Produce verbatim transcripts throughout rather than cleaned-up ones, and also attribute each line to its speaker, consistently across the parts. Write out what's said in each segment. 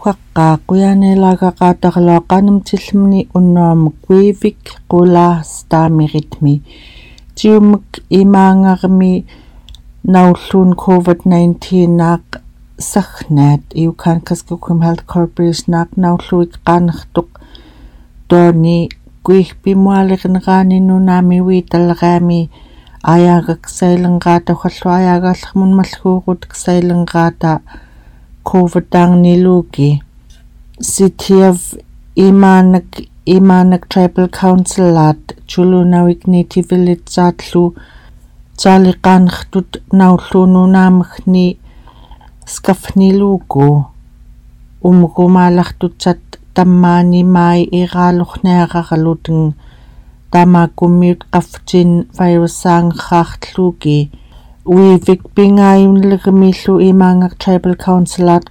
Speaker 1: huaqqaaqquyaanilagaqaataqaloaqanum tillimni unnuamuk Vivik qula staamiritmi tiumuk imaangarmi naulluun covid nineteen naaq sagnaat iukaan Kaskikuim Health Corporation naaq naulluik qaanertuq tooni kuihpimualiqneqaaninnunaami uitalleqaami ayaagaksailenqaata uhallu ayaagaallermun malluuqut ksailenqaata covid taangniluuki City of Imaanak Imaanak Tribal Councilaat Chulunavik Native Village saatlu taaliqaanertut naulluununaamagni skafniluuku umgumaalartutsat tammaani mai iraalorniaqaraluteng tamaakkummiut qaftin virussaangerraartluuki Vivik pingaayunlegimillu Imaangak Tribal Councilaat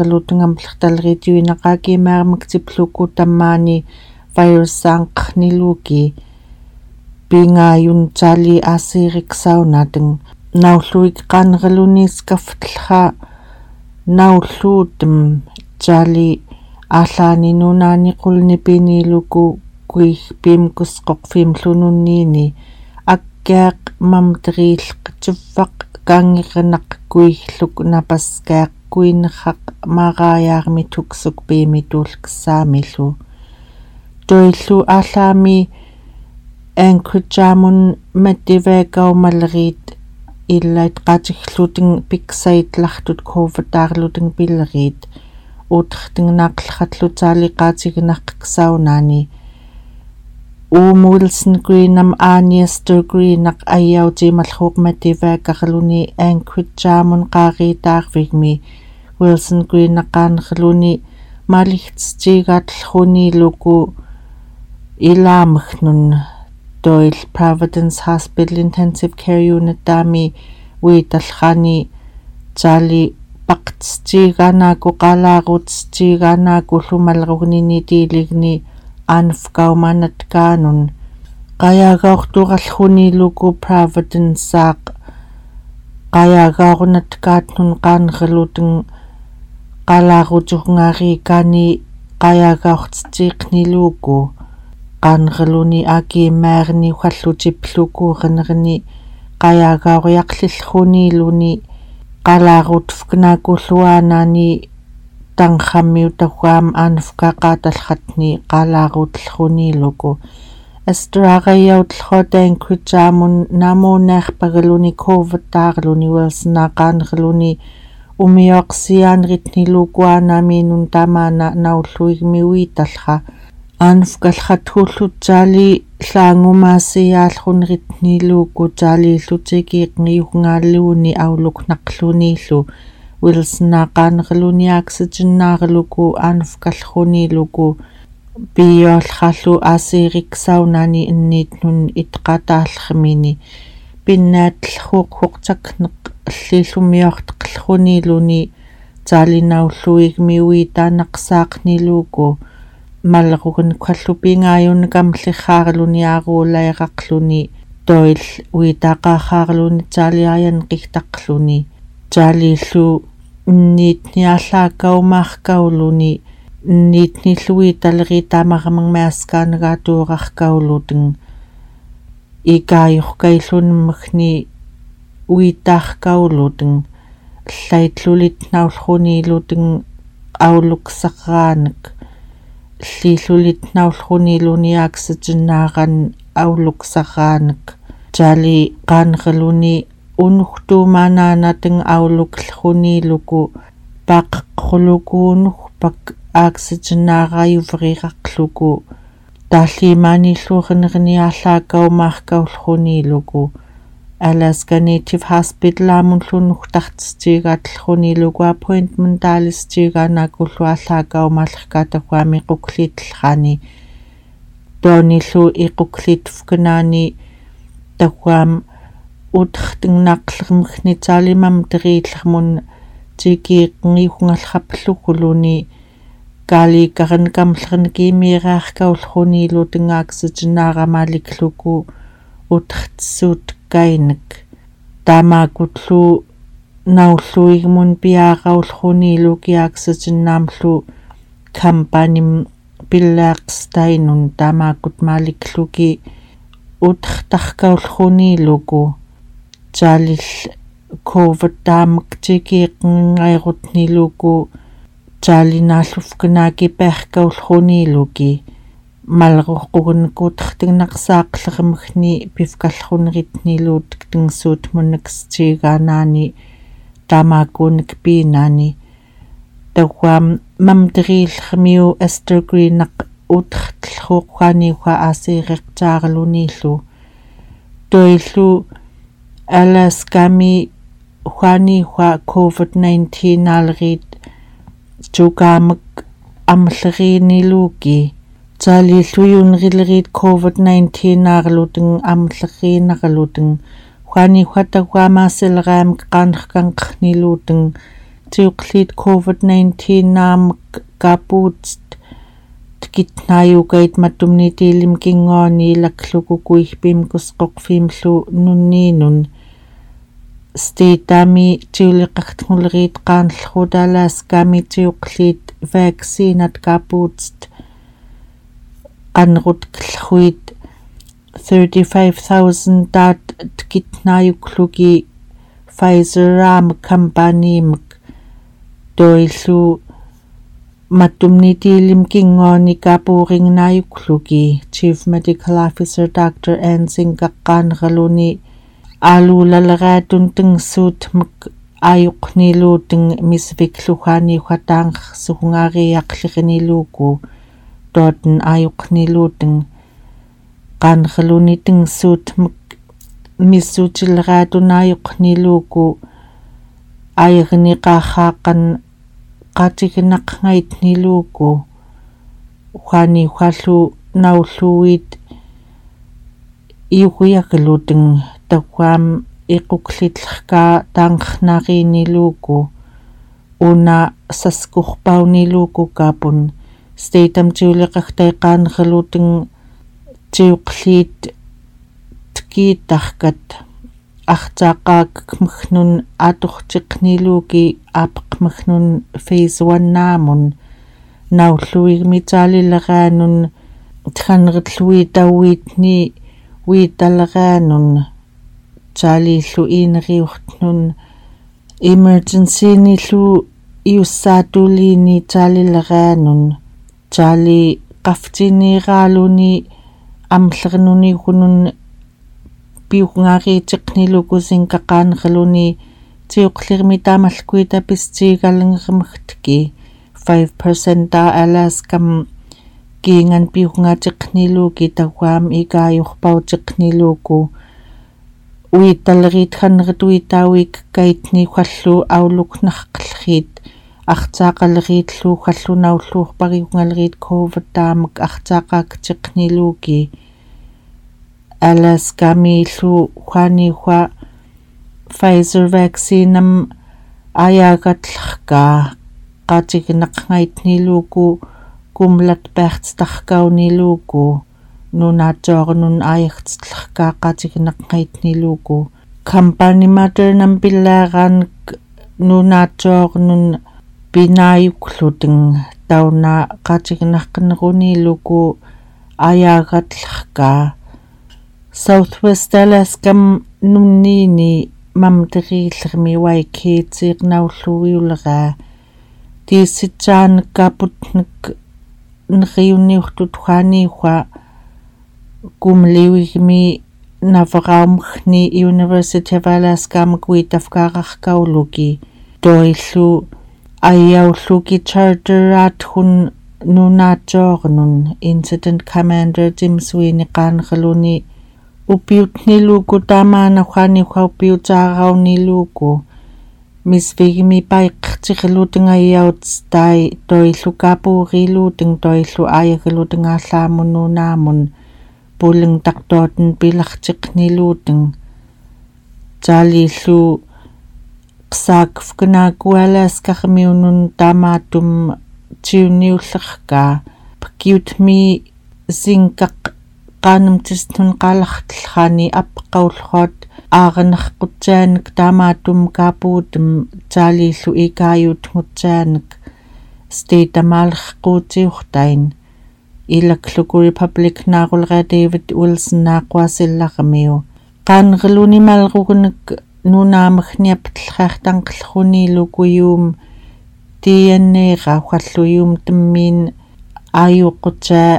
Speaker 1: qaanerlutengamlertalritiuinaqaakiimaarammaktipluku tammaani virussaanqarniluuki pingaayun taali aasiiriksaunaateng naulluik qaanerluni skaftllra naulluutem taali ааллааниnunaani qulnipiniluku kuigpiimkusqoqfiimlununniini akkiaq mamteriilleq tivvaq kaangiqinaq kuiggluk napasskaaq kuinerraq maaraayaarmi tuksuk piimituulksaamillu toillu ааллаами Anchorage-aamun mattivaakaumaleriit illait qaatigluteng piksaitllartut covid-aarluteng pilleriit utertingenaaqllerratlu taaliqaatigineqqsaunaani Uum Wilson Greenam Aaniaster Greenaq ayautimallruuq mattivaakkarluni Anchorage-aamun qaariitaarvigmi Wilson Greenaqaanerluni maaligtstiigaatlleruniluku ilaamagnun Doyle Providence Hospital Intensive Care Unit taami uitallrani taali paqtstiigaanaaku qalaaruutstiigaanaaku lumalrugnini tiiligni anfkaumanatkaanun qayaagaorturallruniluku Providence-aaq qayaagaornatkaatnun qaanerluteng qalaaruturungaariikaani qayaagaortstiiqniluuku qaanerluni aakiimmaarni uhallutiplukuuqanerni qayaagaoriaqlillruniluni qalaaruutfknaakulluaanaani tangqammiutahuaam aanfkaaqaatallratni qalaaruutllruniluku astraaqayyautllerota Anchorage-aamun naamuunaarpagaluni covid-aarluni Wilson-aaqaanerluni umiorsiaanritnilukuaanaamiinun tamaana naulluigmi uitallra aanfkallerrathuullut taali llaangumaasiyaallrunritniluuku taaliillutigiiqngiugnaalluuni auluknaqluniillu Wilson-aaqaanerluni oxygen-naareluku aanfkallerruniluku piyollrallu aasiiriksaunaani inniitnun itqataallermini pinnaatllhuuq-huqtakneq llillumiorteqlruniluni taalinaulluigmi uitaanaqsaaqniluuku mallerugan kallupingaayunnekamllerraarluni aaruulairaqluni Doyle uitaqaarraarluni taaliayanqigtaqluni taaliillu niitniallaakaumaarkauluni niitnilluitaleriitaamaramangmiaskaanagaatuuqarkauluteng ikaajorkaillunemmagni uitaarkauluteng llaitllulitnaulruniluteng auluksarraanek llillulit-naulruniluni oxygen-naaran auluksarraanek taali qaanerluni unugtuumaanaanateng auluklleruniluku paaqeqqrulukuunugpak oxygen-naarayuveriqarluku taalliimaanilluuqanerniallaakaumaarkaulruniluku Alaska Native Hospital aamunlunugtartstiigaatlruniluku appointment taalistiigaanaakullu allaakaumaалlerkaatahuami quklitllrani toonillu iquklitfkanaani tahuam utertingenaaqlermegni taalimam teriillermun tigiiqngiugngalleraplukuluni kaaliikkarankamllernikiimiiraarkaulrunilu oxygen-naaramalikluku utertsuut kainek taamaakutlu naulluigmun piaaqaulrunilu oxygen-naamlu kampanim pillaaqstainun taamaakut maalikluki utertarkaulluuniluku taalil covid taamak tikiiqngairutniluku taalinaalluffkanaaki perkaulluuniluki malqorqugunkuutertignaqsaaqlermagni pifkalluneritniluut tingsuut munnaksigaanaani taamaakuunik piinaani tawam mamteriillermiu Esther Greenaq utertlhuuqqaaniuqa aasiireqtaarluniillu toillu alaskami huaniuqa covid nineteen aaleriit tukaamak amlleriiniluuki taalilluyuunerilerit covid nineteen aarluteng amlleriinarluteng huaniuqa tawaamaasileraamik qaanrkanqerniluuteng tiuqliit covid nineteen naamak kaapuutst tikitnaayukait matumnitiilim kingooni laklukukuihpimkusqoqfimlu nunniinun stitami tiuliqartnguleriit qaanllrutalaskami tiuqliit vaccinat kaapuutst qanrutkellruit thirty-five thousand taat tikitnaayukluki Pfizer-aamak kampaniimak toillu matumnitiilim kingooni kaapuuringnaayukluki Chief Medical Officer Doctor Ensing kaqqaaneraluni aaluulaleraatun tengsuutmak aayuqniluuteng misvikluhaaniuqa taanqersuhungaariaqlерiniluuku tooten aayuqniluuteng qaaneraluni tengsuutmak missuutileraatunaayuqniluuku ayerniqaarraaqan qaatignaqngaitniluuku huaniuqallu naulluit iuqiakaluteng tawaam iquklitlerkaa taanqernaariiniluuku una saskurpauniluuku kaapun statam tiuliqartaiqaaneraluteng tiuqliit tkiitarkat artaaqaakakmagnun aatortiqniluuki aapeqmagnun phase one naamun naulluigmitaalileraanun thanerluitauiitni uitaleraanun taalillu iineriuartnun emergency-nillu iussaatuliini taalileraanun taali qaftiniiraaluni amlernunigunun piuqngaariitiqnilukusinkaqaaneraluni tiuqlirmi taamalkuita pistiigalengermagtki five percent taa alaskam kiingan piuqngaatiqniluuki tawaam ikaajurpautiqniluuku uitaleriit hanertuitauik kaitni khallu auluknarqelleriit artaaqaleriitlu khallunaulluurpariungaleriit covid taamak artaaqaaktiqniluuki alaskamiillu huaniuqa Pfizer vaccinam ayaaqatlerkaa qaatignaqngaitniluuku kumlatpaartitarkauniluuku nunaatoornun ayertitlerkaa qaatignaqngaitniluuku kampani maternam pillaaraanak nunaatoornun pinaayukluteng tauna qaatignaqneruniluku ayaaqatlerkaa Southwest Alaskam nunniini mamteriillermi waikeetsiiqnaulluviuleraa tiissitsaanek kaaputnek neriunniurtut huaniuqa kumliuigmi naveraumagni University of Alaskamak uitafkaararkauluki toillu ayaulluki charteraat-hun nunaatoornun Incident Commander Tim Sweeney qaaneraluni upiutniluuku taamaana huaniuqa upiutaarauniluuku misvigmi paiqertiqerlutengayauttai toillu kaapuuriluuteng toillu ayagelutengaallaamunu puleng taqtooten pilartiqniluuteng taalillu qsaakfkanaakualaaskarmiunun taamaatum tiuniullerkaa pakiutmi sinkaq qaanamtistun qaalartellraani appeqaulluat aarenerqutsaanek taamaatum kaapuutem taalillu ikaayutngutсaanek state amaalqquutiurtain ilakluku republic naaqulqa David Wilson naaqquasillaqamiu qaanreluni malrugunak nunaamagniaptlqaartanqllruni lukuyuum tianneera ualluyuum tammiin aayuqqutsaa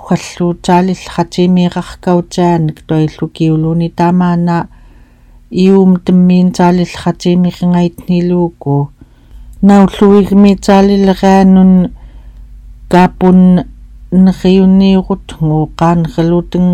Speaker 1: uhalluutaalillqatimiiqarkautaanik toillukiuluni taamaana ium tammiin taalillqatimiiqingaitniluuku naulluigmi taalilleqaanun kaapun neriunniurutngu qaanreluteng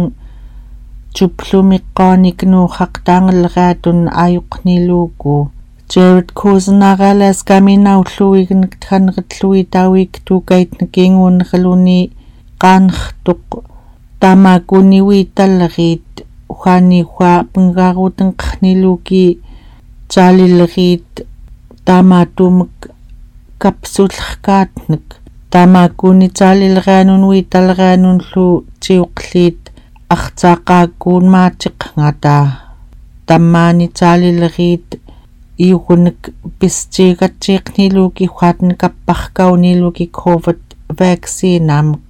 Speaker 1: tuplumiqqaaniknuuqqaqtaangelleqaatun aayuqqniluuku Jared Kuznaralas kaminaulluignik thanretlui tawik tuukaitnikinguunerluni qaanrtuq taamaakuniwi talleriit uhaaniuha pengaaruutenqarniluuki taalilleriit taamaatuumek kapsullerkaatnek taamaakuni taalilleqaanunwi talleqaanunllu tiuqliit artaaqaakkuun maatiqqngata tammaani taalilleriit iugunek pistiigatsiiqniluuki huaatnikapparkauniluuki covid vaccinaamik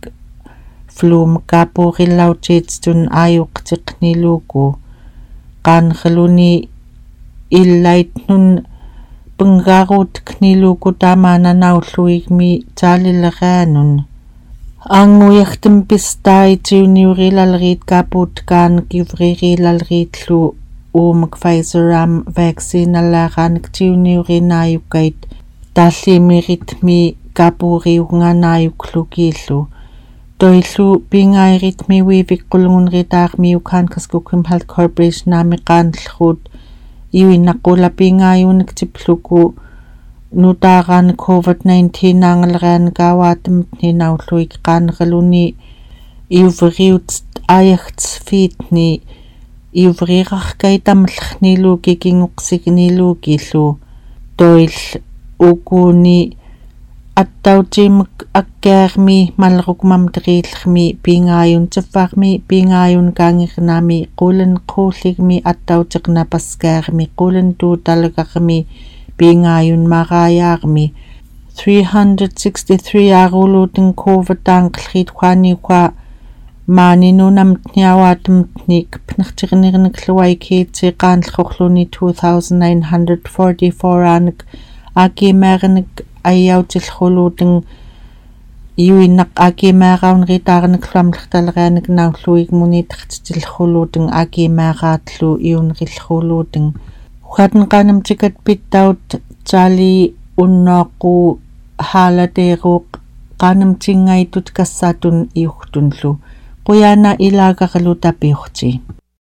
Speaker 1: fluumkaapuurillautiitstun aayuqtiqniluuku qaanreluni illaitnun pengaaruutekniluuku taamaana naulluigmi taalilleqaanun aanguyartem pistaitiuniurilalleriit kaapuutkaan kivririlalleriitlu uumak Pfizeram vaccinallaaqaanik tiuniurinaayukkait taalliimiritmi kaapuuriugngaanaayuklukiillu toillu piingaayiritmi wiivikqulngunritaarmi Ukankaskukkim Health Corporation aamiqaanllruut iuinnaqqula piingaayuunik tipluku nutaaqaani covid nineteen naangelleqaanikaawaatamatni naulluik qaanreluni iuveriut aajagtsfiitni iuveriqarkaitamallernniluuki kinguqsigniluukillu toill ukuuni attautimik akkaarmi mallerukmamteriillermi piingaayun taffaarmi piingaayun kaangirnaami qulen quulligmi attauteqnapaskaarmi qulen tuutalleqarmi piingaayun maraayaarmi three hundred sixty-three aaruuluuten covid taanqellriit huaaniuqa maaninunamtniawaatamatni kapnertiqnirnikluai qaanllrorluni two thousand nine hundred forty-four aanik aakiimaarenik ayyautillruluuten iuinnaq aakiimaaraunritaarenikluamlertalerianik naulluigmuni tertitillruluuten aakiimaaraatlu iunrillruluuten huatenqaanamtikat pittaut taali unnooqqu haalateeruuq qaanamtingaitut kassaatun iugtunlu quyaana ilaaqarlu tapiurti